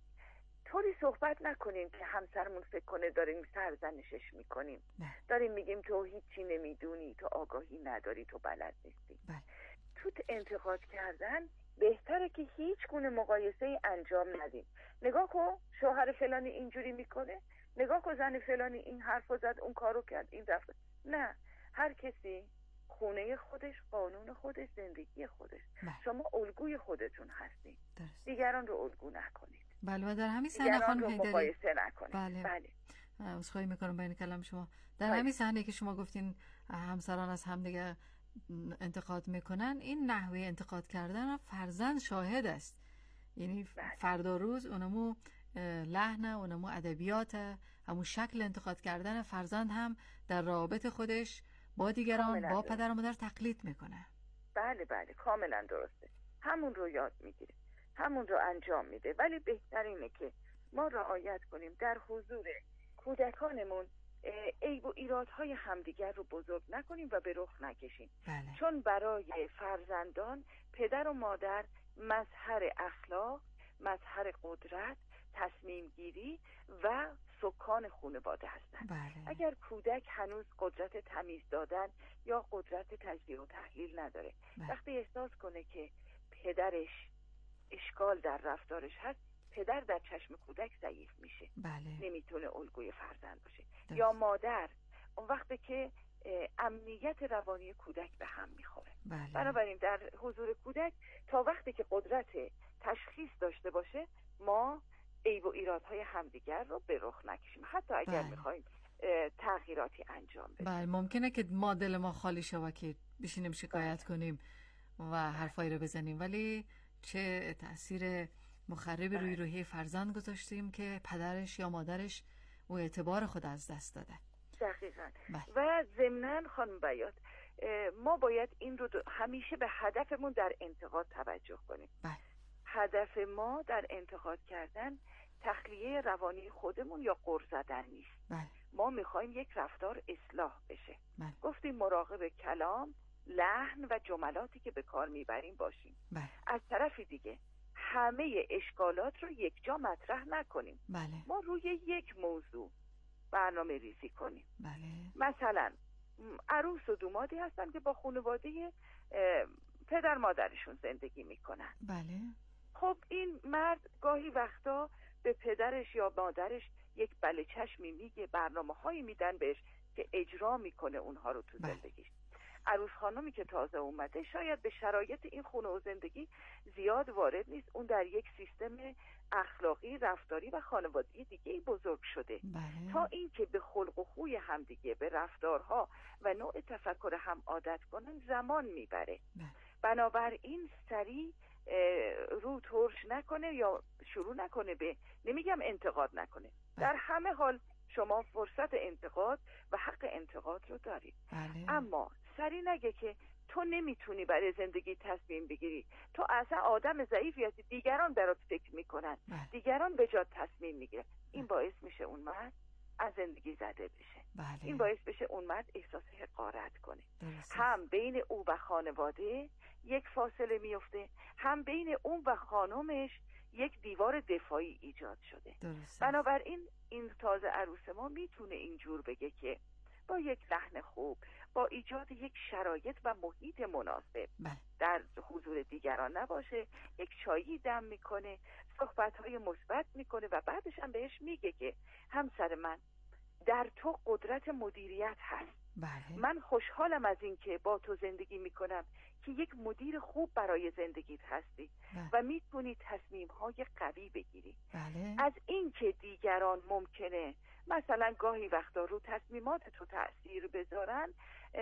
طوری صحبت نکنیم که همسرمون فکر کنه داریم سرزنشش میکنیم. بله. داریم میگیم تو هیچی نمیدونی، تو آگاهی نداری، تو بلد نیستی. بله. تو انتقاد کردن بهتره که هیچ گونه مقایسه ای انجام ندیم. نگاه کن شوهر فلانی اینجوری میکنه، نگاه کن زن فلانی این حرفو زد، اون کارو کرد، این رفت. نه، هر کسی خونه خودش، قانون خودش، زندگی خودش. بله. شما الگوی خودتون هستید. درست. دیگران رو الگو نکنید. بله. و در همین صحنه خانم حیدری مقایسه نکنید. بله. بله. عذرخواهی میکنم بین کلام شما. در بله. همین صحنه که شما گفتین همسران از همدیگه انتقاد میکنن، این نحوه انتقاد کردن فرزند شاهد است. یعنی بله. فردا روز اونمو لحن، اونمو ادبیات، همون شکل انتقاد کردن فرزند هم در رابطه خودش با دیگران، با پدر و مادر تقلید میکنه. بله بله، کاملا درسته. همون رو یاد میگیره، همون رو انجام میده. ولی بهترینه که ما رعایت کنیم در حضور کودکانمون عیب و ایرادهای همدیگر رو بزرگ نکنیم و به رخ نکشیم. بله. چون برای فرزندان پدر و مادر مظهر اخلاق، مظهر قدرت، تصمیم گیری و سکان خانواده هستند. بله. اگر کودک هنوز قدرت تمیز دادن یا قدرت تجزیه و تحلیل نداره، بله. وقتی احساس کنه که پدرش اشکال در رفتارش هست، پدر در چشم کودک ضعیف میشه. بله. نمیتونه الگوی فرزند باشه. درست. یا مادر اون وقتی که امنیت روانی کودک به هم میخوره. بله. بنابراین در حضور کودک تا وقتی که قدرت تشخیص داشته باشه، ما عیب و ایرادهای همدیگر رو به رخ نکشیم، حتی اگر بله. میخوایم تغییراتی انجام بدیم. بله، ممکنه که ما دل ما خالی شود که بشینیم شکایت بله. کنیم و حرفایی رو بزنیم، ولی چه تأثیر مخربی بله. روی روحیه فرزند گذاشتیم که پدرش یا مادرش و اعتبار خود از دست داده. دقیقاً. بله. و ضمناً خانم بیات، ما باید این رو همیشه به هدفمون در انتقاد توجه کنیم. بله. هدف ما در انتقاد کردن تخلیه روانی خودمون یا غر زدن نیست. بله. ما میخوایم یک رفتار اصلاح بشه. بله. گفتیم مراقب کلام، لحن و جملاتی که به کار میبریم باشیم. بله. از طرف دیگه همه اشکالات رو یک جا مطرح نکنیم. بله. ما روی یک موضوع برنامه ریزی کنیم. بله. مثلا عروس و دومادی هستن که با خانواده پدر مادرشون زندگی میکنن. بله. خب این مرد گاهی وقتا به پدرش یا مادرش یک بله چشمی میگه، برنامه هایی میدن بهش که اجرا میکنه اونها رو تو بله. زندگیش. عروس خانمی که تازه اومده شاید به شرایط این خونه و زندگی زیاد وارد نیست، اون در یک سیستم اخلاقی، رفتاری و خانوادگی دیگه بزرگ شده. بله. تا اینکه به خلق و خوی همدیگه، به رفتارها و نوع تفکر هم عادت کنن زمان میبره. بله. بنابراین سریع رو ترش نکنه یا شروع نکنه به، نمیگم انتقاد نکنه، بله. در همه حال شما فرصت انتقاد و حق انتقاد رو دارید. بله. اما سری نگه که تو نمیتونی برای زندگی تصمیم بگیری، تو اصلا آدم ضعیفی هستی، دیگران برات فکر میکنن، بله. دیگران به جات تصمیم میگیرن. این باعث میشه اون مرد از زندگی زده بشه. بله. این باعث بشه اون مرد احساس حقارت کنه. درست. هم بین او و خانواده یک فاصله میفته، هم بین اون و خانمش یک دیوار دفاعی ایجاد شده. درست. بنابراین این تازه عروس ما میتونه اینجور بگه که با یک لحن خوب، با ایجاد یک شرایط و محیط مناسب، بله. در حضور دیگران نباشه، یک چایی دم میکنه، صحبت‌های مثبت میکنه و بعدش هم بهش میگه که همسر من، در تو قدرت مدیریت هست. بله. من خوشحالم از این که با تو زندگی میکنم که یک مدیر خوب برای زندگیت هستی. بله. و میتونی تصمیم‌های قوی بگیری. بله. از این که دیگران ممکنه مثلا گاهی وقتا رو تصمیمات تو تأثیر بذارن،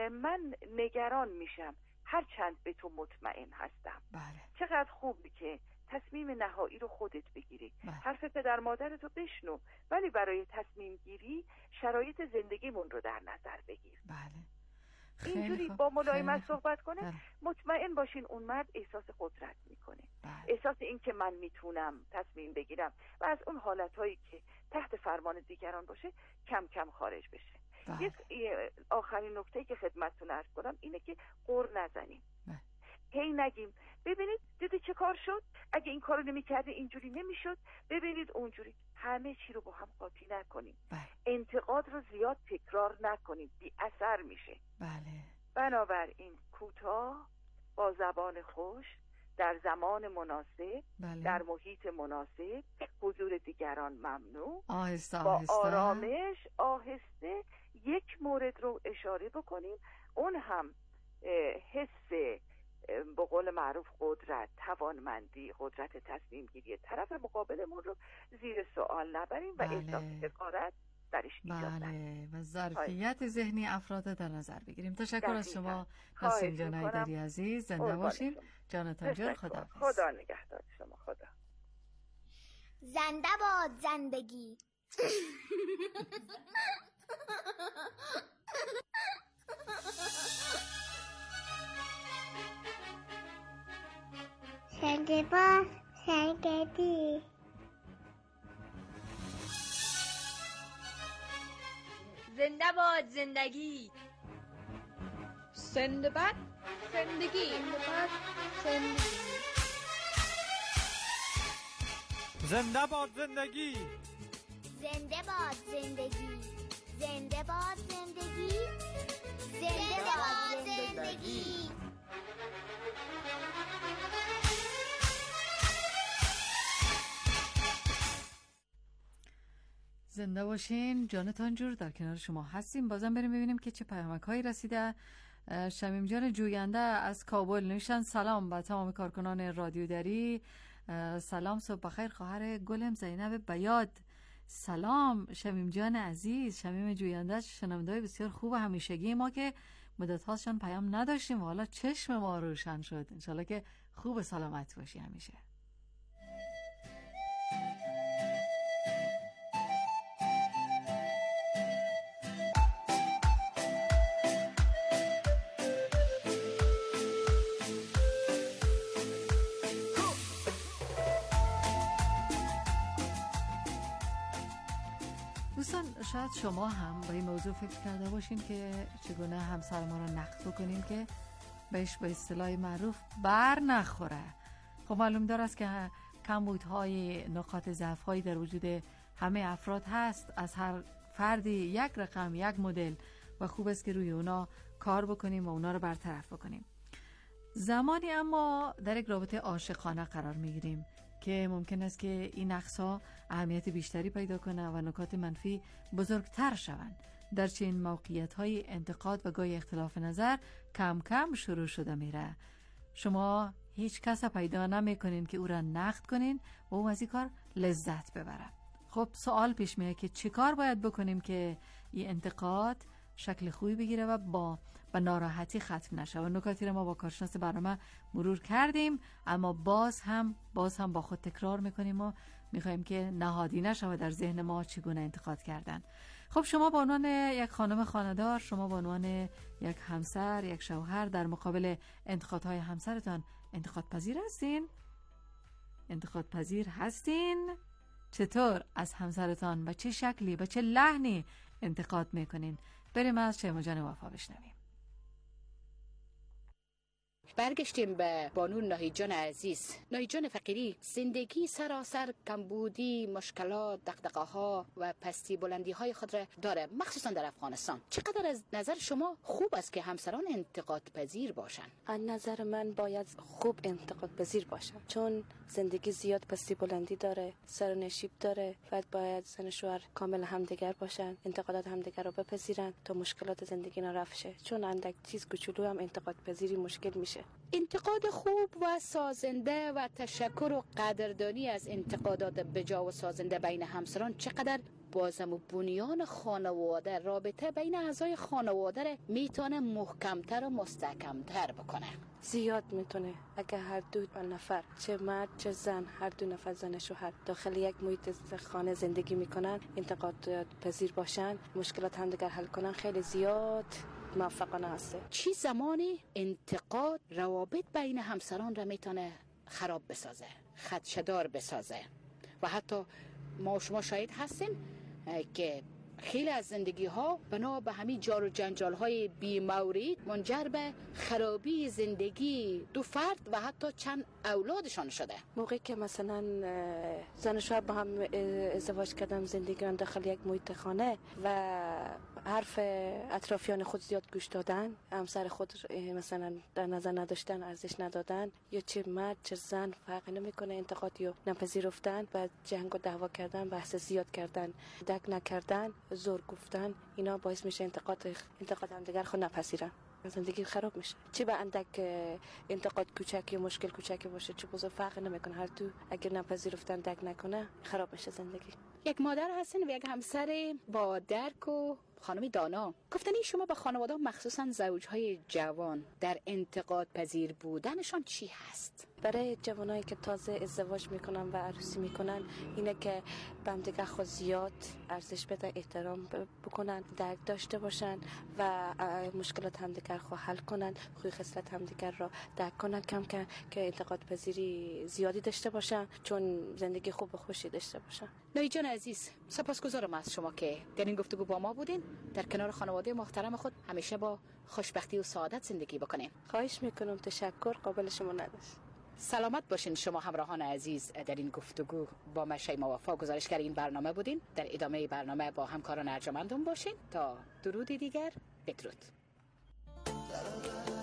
من نگران میشم هرچند به تو مطمئن هستم. بله. چقدر خوبی که تصمیم نهایی رو خودت بگیری. بله. حرف پدر مادرتو بشنو، ولی برای تصمیم گیری شرایط زندگیمون رو در نظر بگیر. بله. اینجوری خوب. با ملایمت صحبت کنه. بله. مطمئن باشین اون مرد احساس قدرت میکنه. بله. احساس این که من میتونم تصمیم بگیرم و از اون حالتهایی که تحت فرمان دیگران باشه کم کم خارج بشه. بله. یک آخرین نکته‌ای که خدمتتون عرض کنم اینه که قر نزنیم. بله. هی نگیم ببینید دیدی چه کار شد، اگه این کارو نمی‌کرده اینجوری نمیشد، ببینید اونجوری. همه چی رو با هم قاطی نکنیم. بله. انتقاد رو زیاد تکرار نکنیم، بی اثر میشه. بله. بنابراین کوتاه، با زبان خوش، در زمان مناسب، بله. در محیط مناسب، حضور دیگران ممنوع، آهسته با آهسته. آرامش، آهسته یک مورد رو اشاره بکنیم. اون هم حس به قول معروف قدرت، توانمندی، قدرت تصمیم گیری طرف مقابلمون رو زیر سوال نبریم و بله. احساس حقارت درش ایجاد بله. و ظرفیت ذهنی افراد در نظر بگیریم. تشکر دقیقا. از شما نسیم جان ایدری عزیز. زنده باشین. جانتان جان، خدا خدا نگهدار شما. خدا. زنده باد زندگی. زنده باد زندگی. زنده باد زندگی. زنده باد زندگی. زنده باد زندگی. زنده باد زندگی. زنده باد زندگی. زنده باد زندگی. زنده باشین. جانتان جور در کنار شما هستیم. بازم بریم ببینیم که چه پیامک هایی رسیده. شمیم جان جوینده از کابل نوشتن سلام به تمام کارکنان رادیو دری. سلام، صبح بخیر خواهر گلم زینب بیاد. سلام شمیم جان عزیز. شمیم جوینده شنونده‌های بسیار خوب همیشگی ما که مدت هاشون پیام نداشتیم و حالا چشم ما روشن شد. انشالله که خوب سلامت باشی همیشه. دوستان، شاید شما هم با این موضوع فکر کرده باشین که چگونه همسر ما را نقد بکنیم که بهش به اصطلاح معروف بر نخوره. خب معلوم دار است که کمبودهای، نقاط ضعف‌هایی در وجود همه افراد هست. از هر فردی یک رقم، یک مدل و خوب است که روی اونا کار بکنیم و اونا رو برطرف بکنیم. زمانی اما در یک رابطه عاشقانه قرار میگیریم که ممکن است که این نقص‌ها اهمیت بیشتری پیدا کنه و نکات منفی بزرگتر شوند. در چنین موقعیت‌های انتقاد و گاهی اختلاف نظر کم کم شروع شده میره. شما هیچ کس پیدا نمی‌کنین که او را نقد کنین و او از این کار لذت ببره. خب سوال پیش میاد که چی کار باید بکنیم که این انتقاد شکل خوبی بگیره و با و ناراحتی ختم نشه. و نکاتی را ما با کارشناس برنامه مرور کردیم، اما باز هم باز هم با خود تکرار میکنیم و میخوایم که نهادی نشه در ذهن ما چگونه انتقاد کردن. خب شما به عنوان یک خانم خانه‌دار، شما به عنوان یک همسر، یک شوهر، در مقابل انتقادهای همسرتان انتقاد پذیر هستین؟ انتقاد پذیر هستین؟ چطور از همسرتان و چه شکلی و چه لحنی انتقاد میکنین؟ بریم از شیما جان وفا بشنویم. برگشتیم به بانو ناهید جان عزیز. ناهید جان فقیری، زندگی سراسر کمبودی، مشکلات، دغدغه‌ها و پستی بلندی های خود را داره، مخصوصا در افغانستان. چقدر از نظر شما خوب است که همسران انتقاد پذیر باشن؟ از نظر من باید خوب انتقاد پذیر باشن، چون زندگی زیاد پستی بلندی داره، سر و نشیب داره و باید زن شوهر کامل همدیگر باشن، انتقادات همدیگر رو بپذیرن تا مشکلات زندگی نرفع شه، چون اندک چیز کوچولو هم انتقاد پذیری مشکل میشه. انتقاد خوب و سازنده و تشکر و قدردانی از انتقادات بجا و سازنده بین همسران چقدر بازم و بنیان خانواده، رابطه بین اعضای خانواده میتونه محکمتر و مستحکمتر بکنه. زیاد میتونه. اگه هر دو نفر، چه مرد چه زن، هر دو نفر زن شوهر داخل یک محیط خانه زندگی میکنن، انتقاد پذیر باشن، مشکلات هم دیگر حل کنن، خیلی زیاد موفقانه هسته. چی زمانی انتقاد روابط بین همسران را میتونه خراب بسازه، خدشه‌دار بسازه و حتی ما شما شاهد هستیم که خیلی از زندگی ها بنا به همین جار و جنجال های بی مورد منجر به خرابی زندگی دو فرد و حتی چند اولادشان شده. موقعی که مثلا زن و شوهر با هم ازدواج کردن، زندگی کردن داخل یک محیط خانه و حرف اطرافیان خود زیاد گوش دادن، همسر خود مثلا در نظر نداشتن، ارزش ندادن، یا چه مرد چه زن فرقی نمیکنه، انتقاد یا نپذیرفتن و جنگ و دعوا کردن، بحث زیاد کردن، درک نکردن، زور گفتن، اینا باعث میشه انتقاد انتقاد هم دیگر خود نپذیرن، زندگی خراب میشه. چی به اندک انتقاد کوچکی و مشکل کوچکی باشه چه بزرگ فرقی نمیکنه، هر دو اگر نپذیرفتن درک نکنه خراب میشه زندگی. یک مادر هستین و یک همسر با درک و خانم دانا، گفتنی شما به خانواده مخصوصا زوجهای جوان در انتقاد پذیر بودنشان چی هست؟ برای جوانایی که تازه ازدواج میکنن و عروسی میکنن اینه که به همدیگر خود زیاد ارزش بدن، احترام بکنن، درک داشته باشن و مشکلات همدیگر خود حل کنن، خوی خصلت همدیگر را درک کنن، کم کم که انتقاد پذیری زیادی داشته باشن، چون زندگی خوب و خوشی داشته باشن. ناهید جان عزیز، سپاسگزارم از شما که در این گفتگو با ما بودین. در کنار خانواده محترم خود همیشه با خوشبختی و سعادت زندگی بکنین. خواهش میکنم. تشکر، قابل شما نداشت. سلامت باشین شما همراهان عزیز. در این گفتگو با من شیما وفا گزارشگر این برنامه بودین. در ادامه برنامه با همکاران ارجمندم باشین تا درودی دیگر. بدرود.